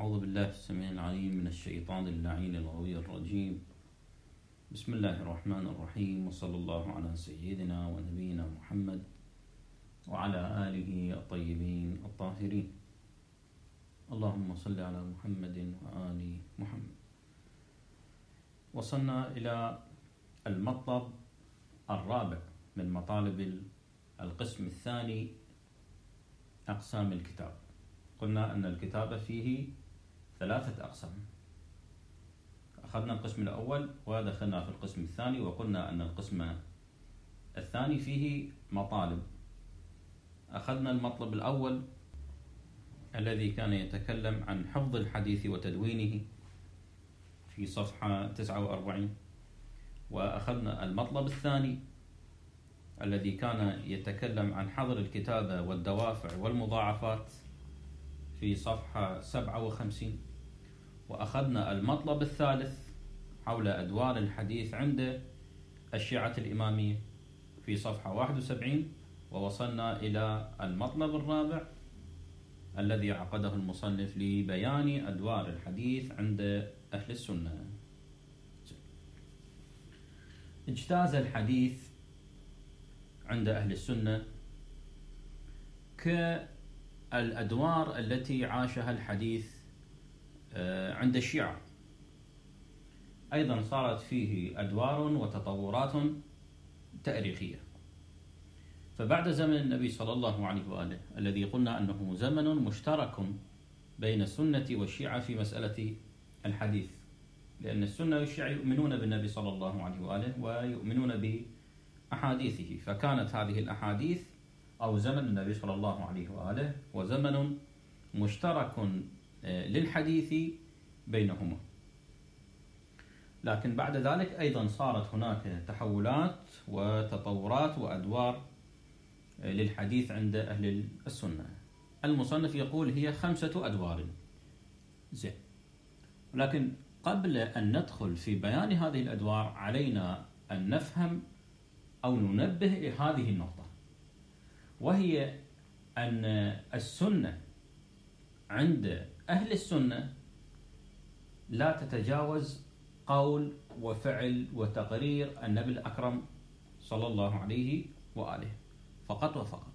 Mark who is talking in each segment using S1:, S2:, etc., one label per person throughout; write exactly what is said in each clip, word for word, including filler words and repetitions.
S1: أعوذ بالله السميع العليم من الشيطان اللعين الغوي الرجيم. بسم الله الرحمن الرحيم، وصلى الله على سيدنا ونبينا محمد وعلى آله الطيبين الطاهرين. اللهم صل على محمد وآل محمد. وصلنا إلى المطلب الرابع من مطالب القسم الثاني، أقسام الكتاب. قلنا أن الكتاب فيه ثلاثة أقسام. أخذنا القسم الأول ودخلنا في القسم الثاني، وقلنا أن القسم الثاني فيه مطالب. أخذنا المطلب الأول الذي كان يتكلم عن حفظ الحديث وتدوينه في صفحة تسعة وأربعين، وأخذنا المطلب الثاني الذي كان يتكلم عن حظر الكتابة والدوافع والمضاعفات في صفحة سبعة وخمسين، وأخذنا المطلب الثالث حول أدوار الحديث عند الشيعة الإمامية في صفحة واحد وسبعين، ووصلنا إلى المطلب الرابع الذي عقده المصنف لبيان أدوار الحديث عند أهل السنة. اجتاز الحديث عند أهل السنة كالأدوار التي عاشها الحديث عند الشيعة، أيضا صارت فيه أدوار وتطورات تاريخية. فبعد زمن النبي صلى الله عليه وآله الذي قلنا أنه زمن مشترك بين السنة والشيعة في مسألة الحديث، لأن السنة والشيعة يؤمنون بالنبي صلى الله عليه وآله ويؤمنون بأحاديثه، فكانت هذه الأحاديث أو زمن النبي صلى الله عليه وآله وزمن مشترك للحديث بينهما. لكن بعد ذلك أيضا صارت هناك تحولات وتطورات وأدوار للحديث عند أهل السنة. المصنف يقول هي خمسة أدوار. زين، ولكن قبل أن ندخل في بيان هذه الأدوار علينا أن نفهم أو ننبه لهذه النقطة، وهي أن السنة عند أهل السنة لا تتجاوز قول وفعل وتقرير النبي الأكرم صلى الله عليه وآله فقط وفقط.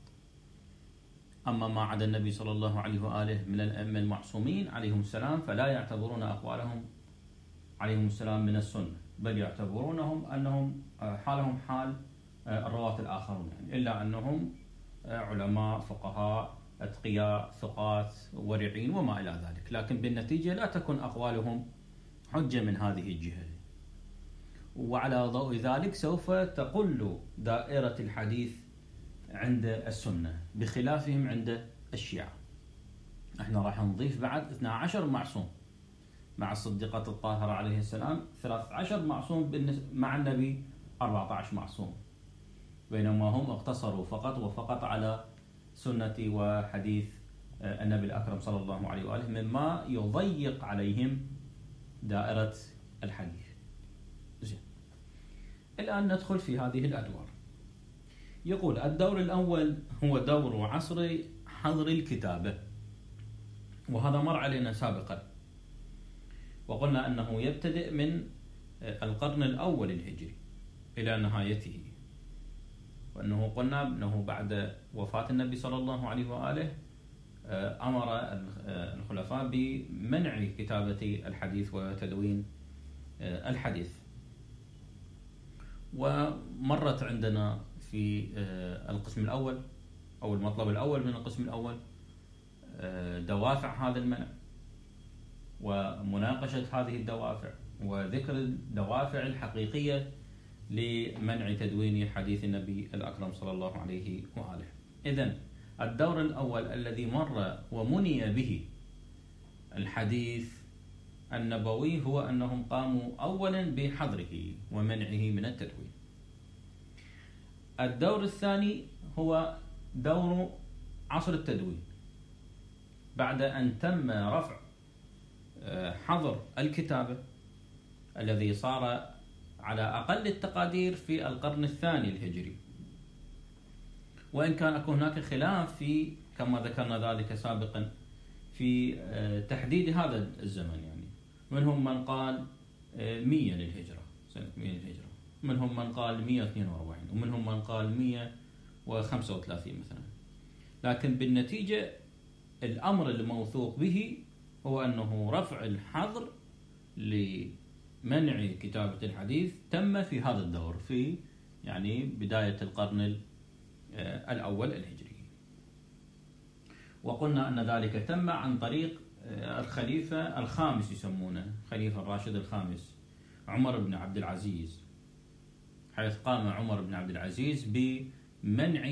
S1: أما ما عدا النبي صلى الله عليه وآله من الأئمة المعصومين عليهم السلام فلا يعتبرون أقوالهم عليهم السلام من السنة، بل يعتبرونهم أنهم حالهم حال الرواة الآخرون، يعني إلا أنهم علماء فقهاء أتقياء ثقات ورعين وما إلى ذلك، لكن بالنتيجة لا تكون أقوالهم حجة من هذه الجهة. وعلى ضوء ذلك سوف تقل دائرة الحديث عند السنة بخلافهم عند الشيعة. احنا راح نضيف بعد اثنا عشر معصوم مع الصديقة الطاهرة عليه السلام، ثلاثة عشر معصوم مع النبي أربعة عشر معصوم، بينما هم اقتصروا فقط وفقط على سنة وحديث النبي الأكرم صلى الله عليه وآله، مما يضيق عليهم دائرة الحديث. زين، الآن ندخل في هذه الأدوار. يقول الدور الأول هو دور عصر حظر الكتابة، وهذا مر علينا سابقا، وقلنا أنه يبتدئ من القرن الأول الهجري إلى نهايته، وأنه قلنا أنه بعد وفاة النبي صلى الله عليه وآله أمر الخلفاء بمنع كتابة الحديث وتدوين الحديث. ومرت عندنا في القسم الأول أو المطلب الأول من القسم الأول دوافع هذا المنع ومناقشة هذه الدوافع وذكر الدوافع الحقيقية لمنع تدوين حديث النبي الأكرم صلى الله عليه وآله. إذن الدور الأول الذي مر ومني به الحديث النبوي هو أنهم قاموا أولا بحظره ومنعه من التدوين. الدور الثاني هو دور عصر التدوين، بعد أن تم رفع حظر الكتابة الذي صار على أقل التقادير في القرن الثاني الهجري، وإن كان هناك خلاف في كما ذكرنا ذلك سابقا في تحديد هذا الزمن، يعني منهم من قال مئة للهجرة، سنة مئة للهجرة، منهم من قال مئة واثنين وأربعين، ومنهم من قال مئة وخمسة وثلاثين مثلا. لكن بالنتيجة الأمر الموثوق به هو أنه رفع الحظر لمنع كتابة الحديث تم في هذا الدور، في يعني بداية القرن الأول الهجري. وقلنا أن ذلك تم عن طريق الخليفة الخامس، يسمونه خليفة الراشد الخامس عمر بن عبد العزيز، حيث قام عمر بن عبد العزيز بمنع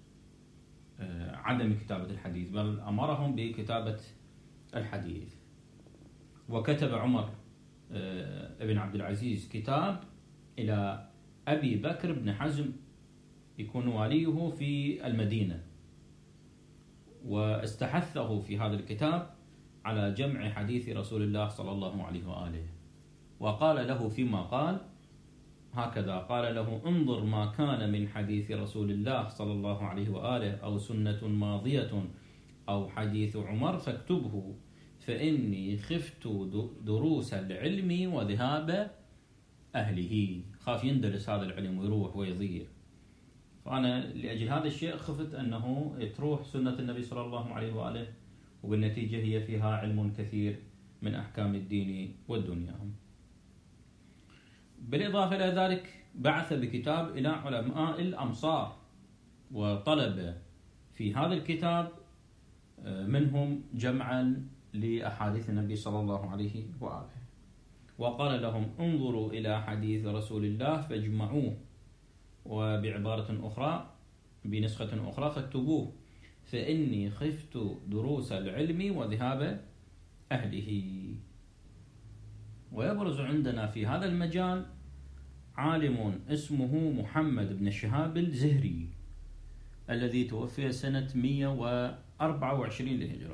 S1: عدم كتابة الحديث، بل أمرهم بكتابة الحديث. وكتب عمر بن عبد العزيز كتاب إلى أبي بكر بن حزم يكون واليه في المدينة، واستحثه في هذا الكتاب على جمع حديث رسول الله صلى الله عليه وآله، وقال له فيما قال هكذا: قال له: انظر ما كان من حديث رسول الله صلى الله عليه وآله أو سنة ماضية أو حديث عمر فاكتبه، فإني خفت دروس العلم وذهاب أهله. خاف يندرس هذا العلم ويروح ويضيع، فأنا لأجل هذا الشيء خفت أنه تروح سنة النبي صلى الله عليه وآله، وبالنتيجة هي فيها علم كثير من أحكام الدين والدنيا. بالإضافة إلى ذلك بعث بكتاب إلى علماء الأمصار، وطلب في هذا الكتاب منهم جمعا لأحاديث النبي صلى الله عليه وآله، وقال لهم: انظروا إلى حديث رسول الله فاجمعوه، وبعبارة أخرى بنسخة أخرى فاكتبوه، فإني خفت دروس العلم وذهاب أهله. ويبرز عندنا في هذا المجال عالم اسمه محمد بن شهاب الزهري، الذي توفي سنة مئة وأربعة وعشرين للهجرة.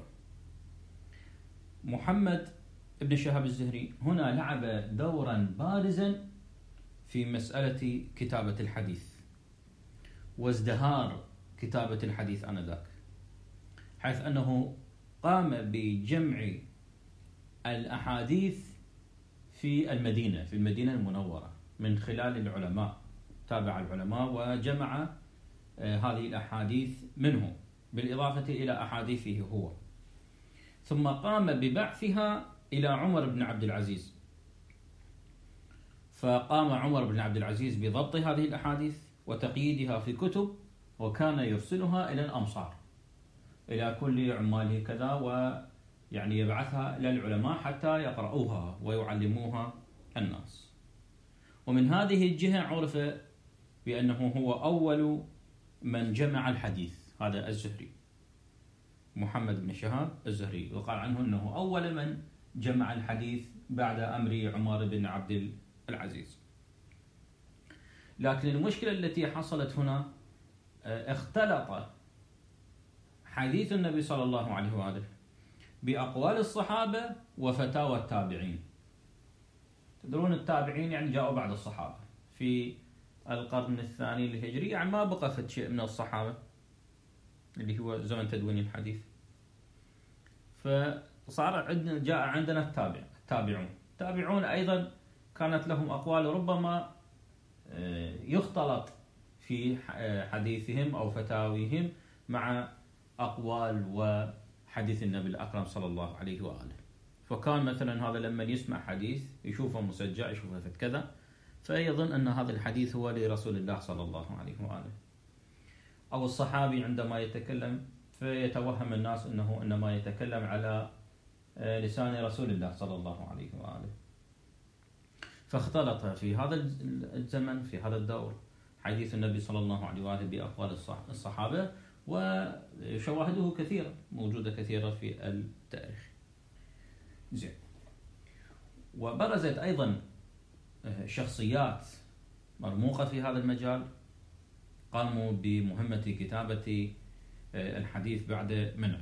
S1: محمد بن شهاب الزهري هنا لعب دورا بارزا في مسألة كتابة الحديث وازدهار كتابة الحديث آنذاك، حيث أنه قام بجمع الأحاديث في المدينة في المدينة المنورة من خلال العلماء، تابع العلماء وجمع هذه الأحاديث منهم، بالإضافة إلى أحاديثه هو، ثم قام ببعثها إلى عمر بن عبد العزيز. فقام عمر بن عبد العزيز بضبط هذه الأحاديث وتقييدها في كتب، وكان يرسلها إلى الأمصار، إلى كل عماله كذا، ويعني يبعثها إلى العلماء حتى يقرؤوها ويعلموها الناس. ومن هذه الجهة عرف بأنه هو أول من جمع الحديث، هذا الزهري محمد بن شهاب الزهري، وقال عنه أنه أول من جمع الحديث بعد أمر عمر بن عبد العزيز. لكن المشكلة التي حصلت هنا، اختلط حديث النبي صلى الله عليه وآله بأقوال الصحابة وفتاوى التابعين. تدرون التابعين يعني جاءوا بعد الصحابة في القرن الثاني الهجري، يعني ما بقى شيء من الصحابة اللي هو زمن تدوين الحديث، فصار عندنا جاء عندنا التابع التابعون التابعون أيضا كانت لهم أقوال ربما يختلط في حديثهم أو فتاويهم مع أقوال وحديث النبي الأكرم صلى الله عليه وآله. فكان مثلا هذا لما يسمع حديث يشوفه مسجع، يشوفه في كذا، فيظن أن هذا الحديث هو لرسول الله صلى الله عليه وآله. أو الصحابي عندما يتكلم فيتوهم الناس أنه إنما يتكلم على لسان رسول الله صلى الله عليه وآله. فاختلط في هذا الزمن في هذا الدور حديث النبي صلى الله عليه وآله بأقوال الصحابة، وشواهده كثيرة موجودة كثيرة في التاريخ. زين. وبرزت أيضا شخصيات مرموقة في هذا المجال قاموا بمهمة كتابة الحديث بعد منعه.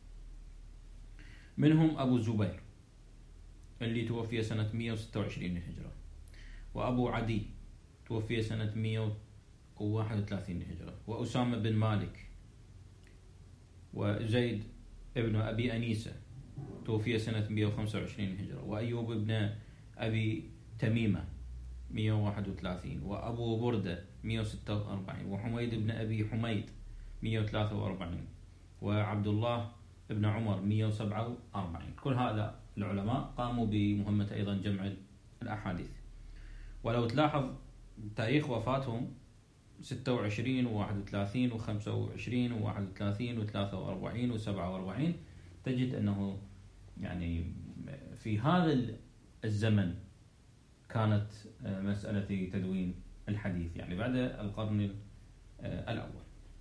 S1: منهم أبو الزبير اللي توفي سنة مئة وستة وعشرين للهجرة، وأبو عدي توفي سنة مئة وواحد وثلاثين للهجرة، وأسامة بن مالك، وزيد ابن أبي أنيسة توفي سنة مئة وخمسة وعشرين هجرة. وأيوب بن أبي تميمة مئة وواحد وثلاثين. وأبو بردة مئة وستة وأربعين. وحميد بن أبي حميد مئة وثلاثة وأربعين. وعبد الله بن عمر مئة وسبعة وأربعين. كل هؤلاء العلماء قاموا بمهمة أيضا جمع الأحاديث. ولو تلاحظ تاريخ وفاتهم ستة وعشرين وواحد وثلاثين وخمسة وعشرين وواحد وثلاثين وثلاثة وأربعين وسبعة وأربعين، تجد أنه يعني في هذا الزمن كانت مسألة تدوين الحديث، يعني بعد القرن الأول.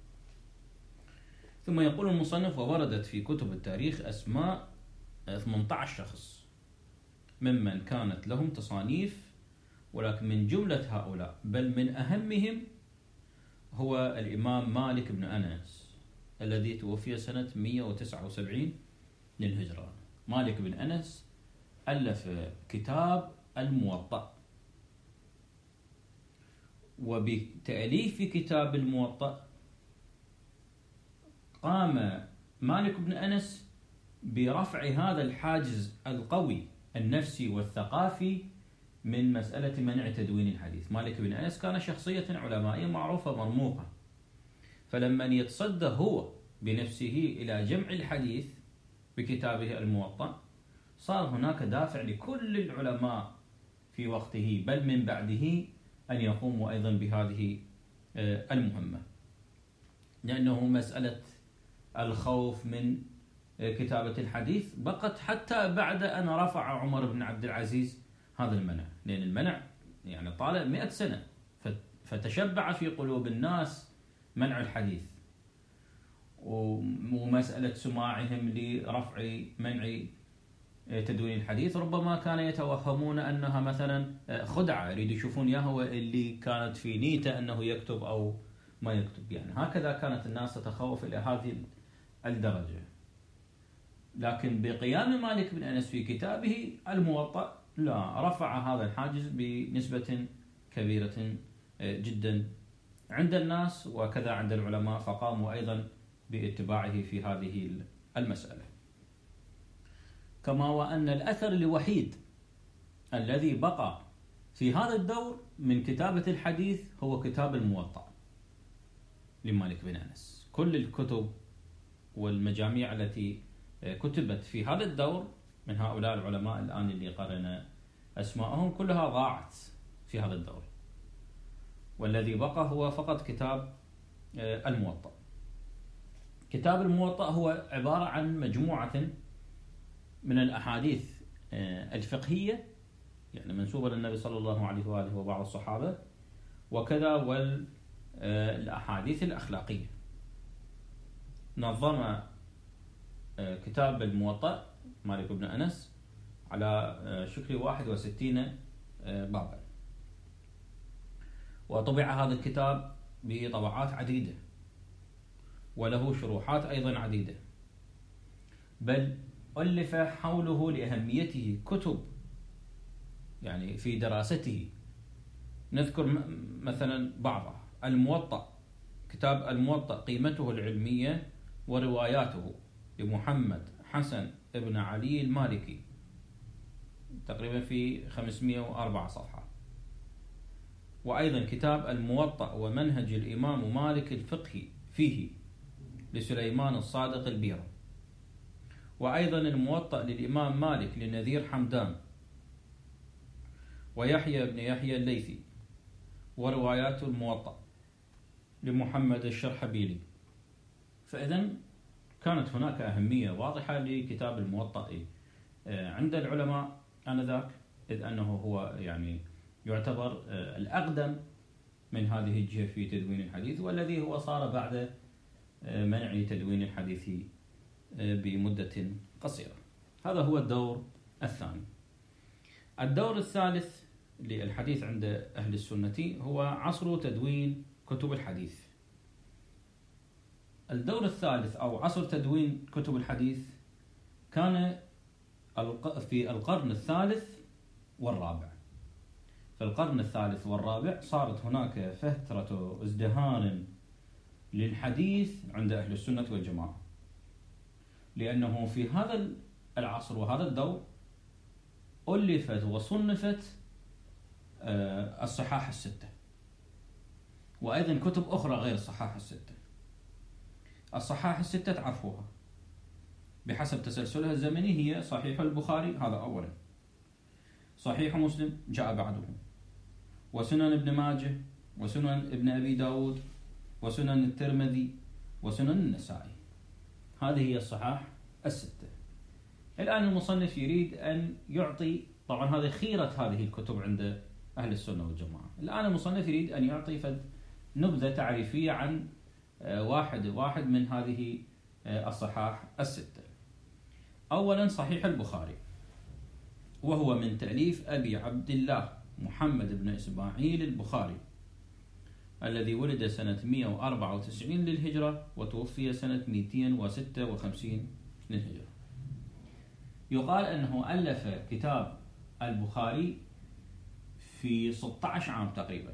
S1: ثم يقول المصنف: ووردت في كتب التاريخ أسماء ثمانية عشر شخص ممن كانت لهم تصانيف، ولكن من جملة هؤلاء بل من أهمهم هو الإمام مالك بن أنس الذي توفي سنة مئة وتسعة وسبعين للهجرة. مالك بن أنس ألف كتاب الموطأ، وبتأليف كتاب الموطأ قام مالك بن أنس برفع هذا الحاجز القوي النفسي والثقافي من مسألة منع تدوين الحديث. مالك بن أنس كان شخصية علمائية معروفة مرموقة، فلما يتصدى هو بنفسه إلى جمع الحديث بكتابه الموطأ صار هناك دافع لكل العلماء في وقته بل من بعده أن يقوموا أيضا بهذه المهمة، لأنه مسألة الخوف من كتابة الحديث بقت حتى بعد أن رفع عمر بن عبد العزيز هذا المنع، لأن المنع يعني طال مئة سنة، فتشبع في قلوب الناس منع الحديث ومسألة سماعهم لرفع منع تدوين الحديث. ربما كان يتوهمون أنها مثلا خدعة، يريد يشوفون يا هو اللي كانت في نيته أنه يكتب أو ما يكتب، يعني هكذا كانت الناس تتخوف إلى هذه الدرجة. لكن بقيام مالك بن أنس في كتابه الموطأ لا، رفع هذا الحاجز بنسبة كبيرة جدا عند الناس وكذا عند العلماء، فقاموا أيضا باتباعه في هذه المسألة. كما وأن الأثر الوحيد الذي بقى في هذا الدور من كتابة الحديث هو كتاب الموطأ لمالك بن أنس. كل الكتب والمجاميع التي كتبت في هذا الدور من هؤلاء العلماء الآن اللي قرأنا أسماءهم كلها ضاعت في هذا الدور، والذي بقى هو فقط كتاب الموطأ. كتاب الموطأ هو عبارة عن مجموعة من الأحاديث الفقهية يعني منسوبة للنبي صلى الله عليه وآله وبعض الصحابة، وكذا والأحاديث الأخلاقية. نظم كتاب الموطأ مالك بن أنس على شكل واحد وستين بابا، وطبع هذا الكتاب بطبعات عديدة وله شروحات أيضا عديدة، بل ألف حوله لأهميته كتب يعني في دراسته. نذكر مثلا بعضها: الموطأ، كتاب الموطأ قيمته العلمية ورواياته لمحمد حسن ابن علي المالكي، تقريبا في خمسمئة وأربعة صفحة. وأيضا كتاب الموطأ ومنهج الإمام مالك الفقهي فيه لسليمان الصادق البيرة. وأيضا الموطأ للإمام مالك لنذير حمدان ويحيى بن يحيى الليثي، وروايات الموطأ لمحمد الشرحبيلي. فإذا كانت هناك أهمية واضحة لكتاب الموطأ عند العلماء آنذاك، إذ أنه هو يعني يعتبر الأقدم من هذه الجهة في تدوين الحديث، والذي هو صار بعد منع تدوين الحديث بمدة قصيرة. هذا هو الدور الثاني. الدور الثالث للحديث عند أهل السنة هو عصر تدوين كتب الحديث. الدور الثالث أو عصر تدوين كتب الحديث كان في القرن الثالث والرابع. في القرن الثالث والرابع صارت هناك فترة ازدهار للحديث عند أهل السنة والجماعة، لأنه في هذا العصر وهذا الدور ألفت وصنفت الصحاح الستة، وأيضا كتب أخرى غير الصحاح الستة. الصحاح الستة تعرفوها بحسب تسلسلها الزمني، هي صحيح البخاري هذا أولا، صحيح مسلم جاء بعده، وسنن ابن ماجه، وسنن ابن أبي داود، وسنن الترمذي، وسنن النسائي. هذه هي الصحاح الستة. الآن المصنف يريد أن يعطي، طبعا هذه خيرة هذه الكتب عند أهل السنة والجماعة، الآن المصنف يريد أن يعطي فد نبذة تعريفية عن واحد واحد من هذه الصحاح الستة. أولا صحيح البخاري، وهو من تأليف أبي عبد الله محمد بن إسماعيل البخاري، الذي ولد سنة مئة وأربعة وتسعين للهجرة وتوفي سنة مئتين وستة وخمسين للهجرة. يقال أنه ألف كتاب البخاري في ستة عشر عام تقريبا،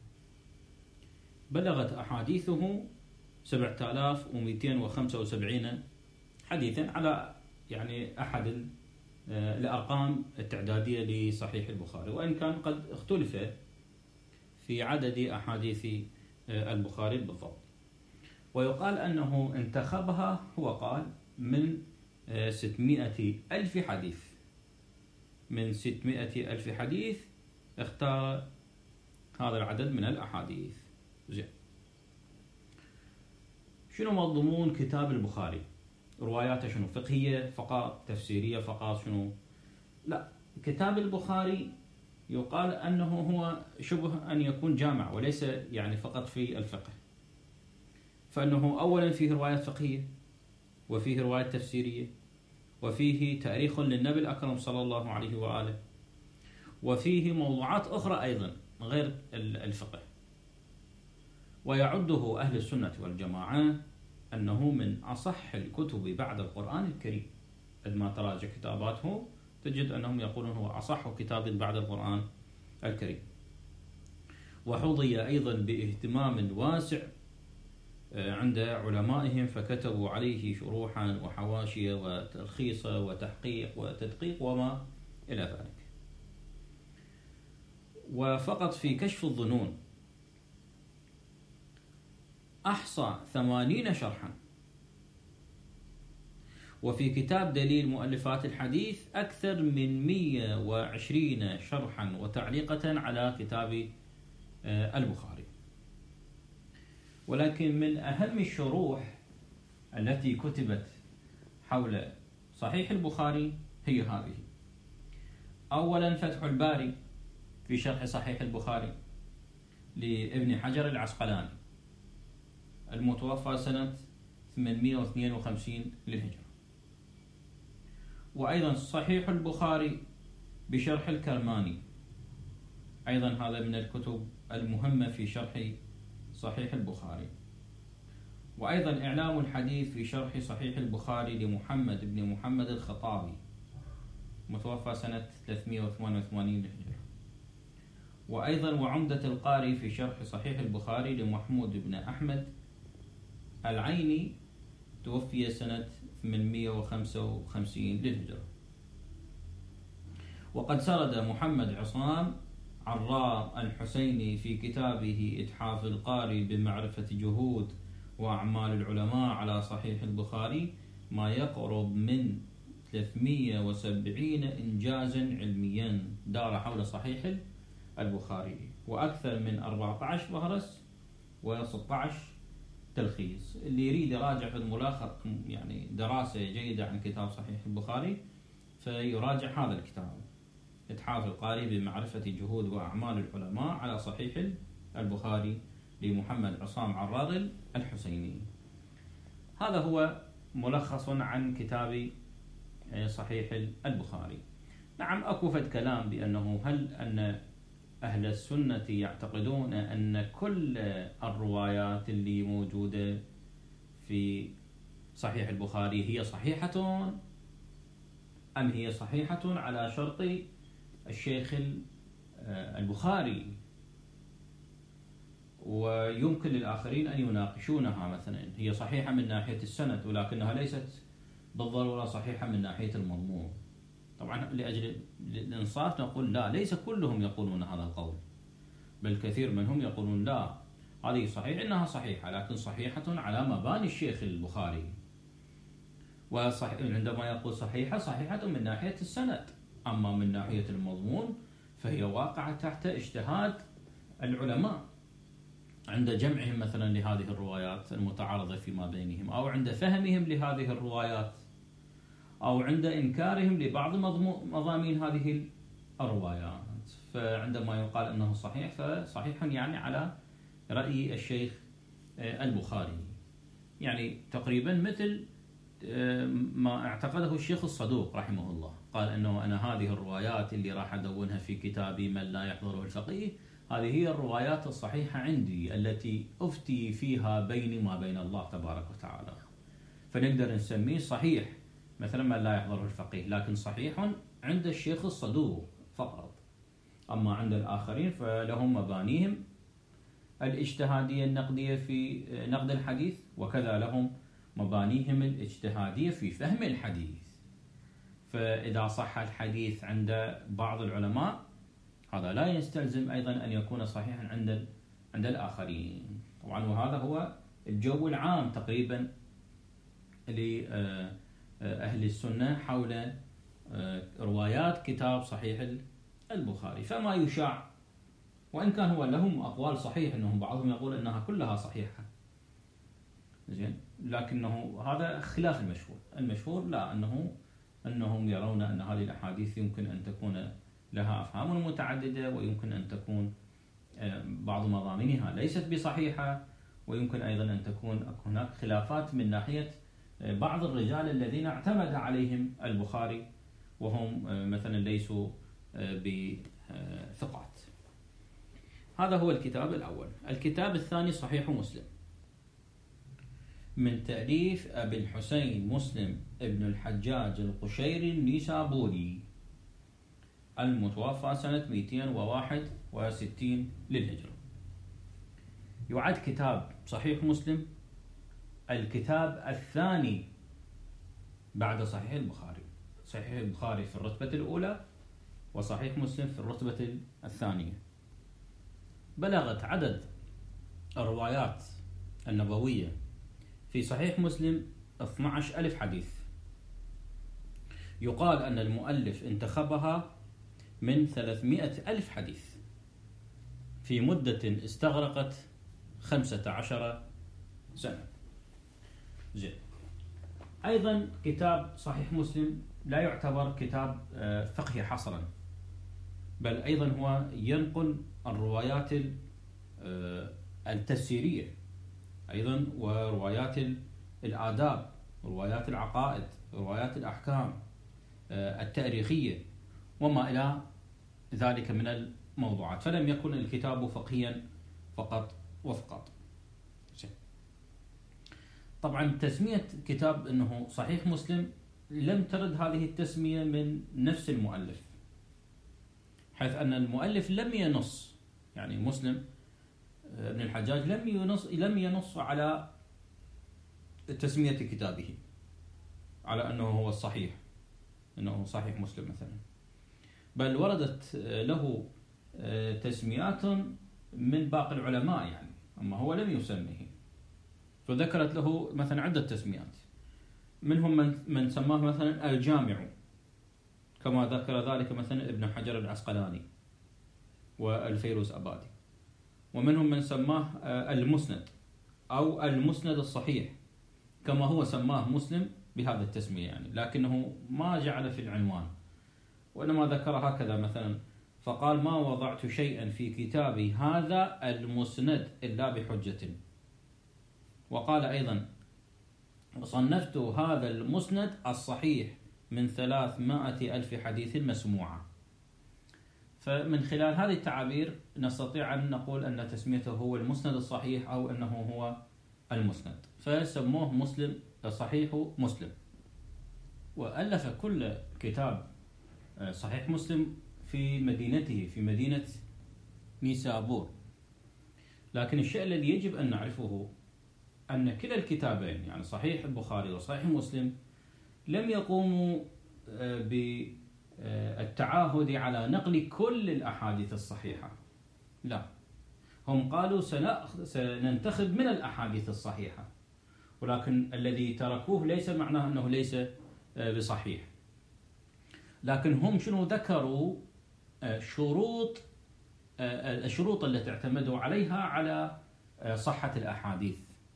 S1: بلغت أحاديثه سبعة آلاف ومئتين وخمسة وسبعين حديثا على يعني أحد الأرقام التعدادية لصحيح البخاري، وإن كان قد اختلف في عدد أحاديث البخاري بالضبط. ويقال أنه انتخبها، هو قال، من ستمائة ألف حديث، من ستمائة ألف حديث اختار هذا العدد من الأحاديث. زين، شنو مضمون كتاب البخاري؟ رواياته شنو؟ فقهية فقط؟ تفسيرية فقط؟ شنو؟ لا، كتاب البخاري يقال أنه هو شبه أن يكون جامع، وليس يعني فقط في الفقه، فأنه أولا فيه روايات فقهية، وفيه روايات تفسيرية، وفيه تاريخ للنبي الأكرم صلى الله عليه وآله، وفيه موضوعات أخرى أيضا غير الفقه. ويعده أهل السنة والجماعة أنه من أصح الكتب بعد القرآن الكريم. عندما تراجع كتاباته تجد أنهم يقولون هو أصح كتاب بعد القرآن الكريم. وحظي أيضا باهتمام واسع عند علمائهم، فكتبوا عليه شروحا وحواشي وتلخيص وتحقيق وتدقيق وما إلى ذلك. وفقط في كشف الظنون أحصى ثمانين شرحا، وفي كتاب دليل مؤلفات الحديث أكثر من مئة وعشرين شرحا وتعليقة على كتاب البخاري. ولكن من أهم الشروح التي كتبت حول صحيح البخاري هي هذه. أولا فتح الباري في شرح صحيح البخاري لابن حجر العسقلاني، المتوفى سنة ثمانمئة واثنين وخمسين للهجرة. وأيضا صحيح البخاري بشرح الكرماني، أيضا هذا من الكتب المهمة في شرح صحيح البخاري. وأيضا إعلام الحديث في شرح صحيح البخاري لمحمد بن محمد الخطابي، متوفى سنة ثلاثمئة وثمانية وثمانين للهجرة. وأيضا وعمدة القاري في شرح صحيح البخاري لمحمود بن أحمد العيني، توفي سنة ثمانمئة وخمسة وخمسين للهجرة. وقد سرد محمد عصام عرار الحسيني في كتابه إتحاف القاري بمعرفة جهود وأعمال العلماء على صحيح البخاري ما يقرب من ثلاثمئة وسبعين إنجازا علميا دار حول صحيح البخاري، وأكثر من أربعة عشر فهرس وستة عشر تلخيص. اللي يريد يراجع في الملخص يعني دراسة جيدة عن كتاب صحيح البخاري فيراجع هذا الكتاب، إتحاف القاري بمعرفة جهود وأعمال العلماء على صحيح البخاري لمحمد عصام عرار الحسيني. هذا هو ملخص عن كتاب صحيح البخاري. نعم، أكو فد كلام بأنه هل أن أهل السنة يعتقدون أن كل الروايات اللي موجودة في صحيح البخاري هي صحيحة، أم هي صحيحة على شرط الشيخ البخاري، ويمكن للآخرين أن يناقشونها، مثلا هي صحيحة من ناحية السند ولكنها ليست بالضرورة صحيحة من ناحية المضمون. طبعا لأجل الإنصاف نقول لا، ليس كلهم يقولون هذا القول، بل كثير منهم يقولون لا، هذه صحيح إنها صحيحة، لكن صحيحة على مباني الشيخ البخاري. وعندما يقول صحيحة، صحيحة من ناحية السند، أما من ناحية المضمون فهي واقعة تحت اجتهاد العلماء عند جمعهم مثلا لهذه الروايات المتعارضة فيما بينهم، أو عند فهمهم لهذه الروايات، أو عند إنكارهم لبعض مضامين هذه الروايات. فعندما يقال أنه صحيح فصحيح يعني على رأي الشيخ البخاري، يعني تقريبا مثل ما اعتقده الشيخ الصدوق رحمه الله، قال أنه أنا هذه الروايات اللي راح أدونها في كتابي من لا يحضره الفقيه، هذه هي الروايات الصحيحة عندي التي أفتي فيها بيني ما بين الله تبارك وتعالى، فنقدر نسميه صحيح مثلا من لا يحضره الفقيه، لكن صحيح عند الشيخ الصدوق فقط. أما عند الآخرين فلهم مبانيهم الاجتهادية النقدية في نقد الحديث، وكذا لهم مبانيهم الاجتهادية في فهم الحديث. فإذا صح الحديث عند بعض العلماء هذا لا يستلزم أيضا أن يكون صحيحا عند عند الآخرين. طبعا وهذا هو الجو العام تقريبا لأهل السنة حول روايات كتاب صحيح البخاري. فما يشاع، وإن كان هو لهم أقوال صحيح، أنهم بعضهم يقول أنها كلها صحيحة، زين، لكنه هذا خلاف المشهور. المشهور لا، أنه أنهم يرون أن هذه الأحاديث يمكن أن تكون لها أفهام متعددة، ويمكن أن تكون بعض مضامينها ليست بصحيحة، ويمكن أيضا أن تكون هناك خلافات من ناحية بعض الرجال الذين اعتمد عليهم البخاري وهم مثلا ليسوا بثقات. هذا هو الكتاب الأول. الكتاب الثاني صحيح مسلم من تأليف أبي الحسين مسلم ابن الحجاج القشيري النيسابوري، المتوفى سنة مئتين وواحد وستين للهجرة. يعد كتاب صحيح مسلم الكتاب الثاني بعد صحيح البخاري. صحيح البخاري في الرتبة الأولى، وصحيح مسلم في الرتبة الثانية. بلغت عدد الروايات النبوية في صحيح مسلم اثني عشر ألف حديث. يقال أن المؤلف انتخبها من ثلاثمئة ألف حديث في مدة استغرقت خمسة عشر سنة. زين. أيضا كتاب صحيح مسلم لا يعتبر كتاب فقهي حصرا، بل أيضا هو ينقل الروايات التفسيرية أيضا، وروايات الآداب، روايات العقائد، روايات الأحكام التاريخية، وما إلى ذلك من الموضوعات. فلم يكن الكتاب فقهيا فقط وفقط. طبعا تسمية كتاب أنه صحيح مسلم لم ترد هذه التسمية من نفس المؤلف، حيث أن المؤلف لم ينص، يعني مسلم ابن الحجاج لم ينص لم ينص على تسمية كتابه على أنه هو الصحيح، أنه صحيح مسلم مثلا، بل وردت له تسميات من باقي العلماء يعني، أما هو لم يسميه، فذكرت له مثلا عدة تسميات، منهم من من سماه مثلا الجامع، كما ذكر ذلك مثلا ابن حجر العسقلاني والفيروز أبادي، ومنهم من سماه المسند أو المسند الصحيح، كما هو سماه مسلم بهذا التسمية يعني، لكنه ما جعل في العنوان، وإنما ذكر هكذا مثلا، فقال ما وضعت شيئا في كتابي هذا المسند إلا بحجة. وقال أيضا صنفت هذا المسند الصحيح من ثلاثمائة ألف حديث مسموعة. فمن خلال هذه التعابير نستطيع أن نقول أن تسميته هو المسند الصحيح أو أنه هو المسند، فسموه مسلم صحيح مسلم. وألف كل كتاب صحيح مسلم في مدينته، في مدينة نيسابور. لكن الشيء الذي يجب أن نعرفه أن كلا الكتابين، يعني صحيح البخاري وصحيح مسلم، لم يقوموا بالتعاهد على نقل كل الأحاديث الصحيحة، لا، هم قالوا سننتخب من الأحاديث الصحيحة، ولكن الذي تركوه ليس معناه أنه ليس بصحيح، لكن هم شنو ذكروا؟ شروط الشروط التي اعتمدوا عليها على صحة الأحاديث.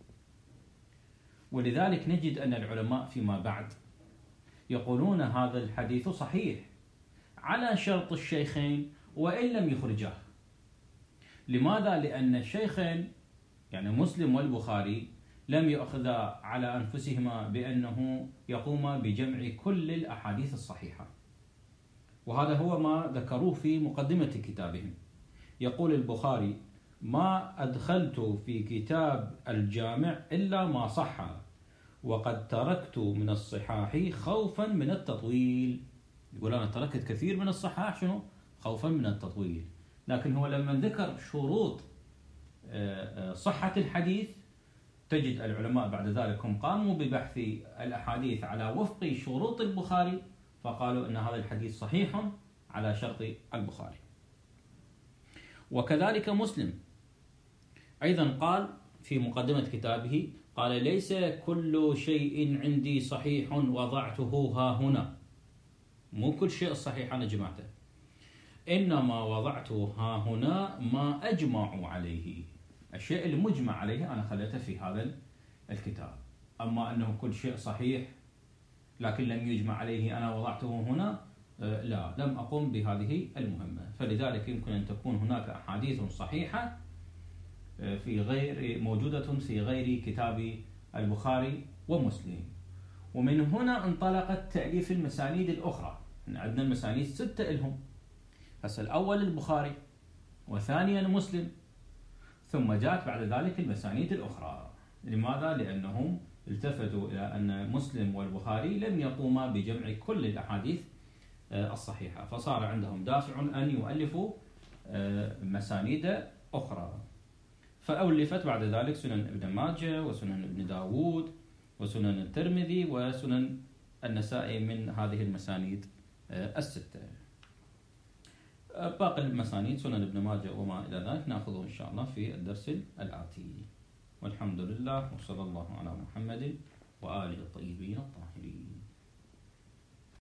S1: ولذلك نجد أن العلماء فيما بعد يقولون هذا الحديث صحيح على شرط الشيخين وإن لم يخرجاه. لماذا؟ لأن الشيخين يعني مسلم والبخاري لم يأخذا على أنفسهما بأنه يقوم بجمع كل الأحاديث الصحيحة، وهذا هو ما ذكروه في مقدمة كتابهم. يقول البخاري: ما أدخلت في كتاب الجامع إلا ما صح، وقد تركت من الصحاح خوفا من التطويل. يقول أنا تركت كثير من الصحاح شنو؟ خوفا من التطويل. لكن هو لما ذكر شروط صحة الحديث تجد العلماء بعد ذلك هم قاموا ببحث الأحاديث على وفق شروط البخاري، فقالوا أن هذا الحديث صحيح على شرط البخاري. وكذلك مسلم أيضا قال في مقدمة كتابه، قال: ليس كل شيء عندي صحيح وضعته ها هنا. مو كل شيء صحيح أنا جمعته، إنما وضعته ها هنا ما أجمعوا عليه. الشيء المجمع عليه أنا خليته في هذا الكتاب. أما أنه كل شيء صحيح لكن لم يجمع عليه أنا وضعته هنا، لا، لم أقوم بهذه المهمة. فلذلك يمكن أن تكون هناك أحاديث صحيحة في غير موجودة في غير كتاب البخاري ومسلم. ومن هنا انطلقت تأليف المسانيد الأخرى. عندنا المسانيد ستة إلهم، هسه الأول البخاري، وثانيا مسلم، ثم جاءت بعد ذلك المسانيد الأخرى. لماذا؟ لأنهم التفتوا إلى أن مسلم والبخاري لم يقوما بجمع كل الأحاديث الصحيحة، فصار عندهم دافع أن يؤلفوا مسانيد أخرى. فأولفت بعد ذلك سنن ابن ماجه وسنن ابن داود وسنن الترمذي وسنن النسائي من هذه المسانيد الستة. باقي المسانيد سنن ابن ماجه وما إلى ذلك نأخذه إن شاء الله في الدرس الآتي. والحمد لله، وصلى الله على محمد وآله الطيبين الطاهرين.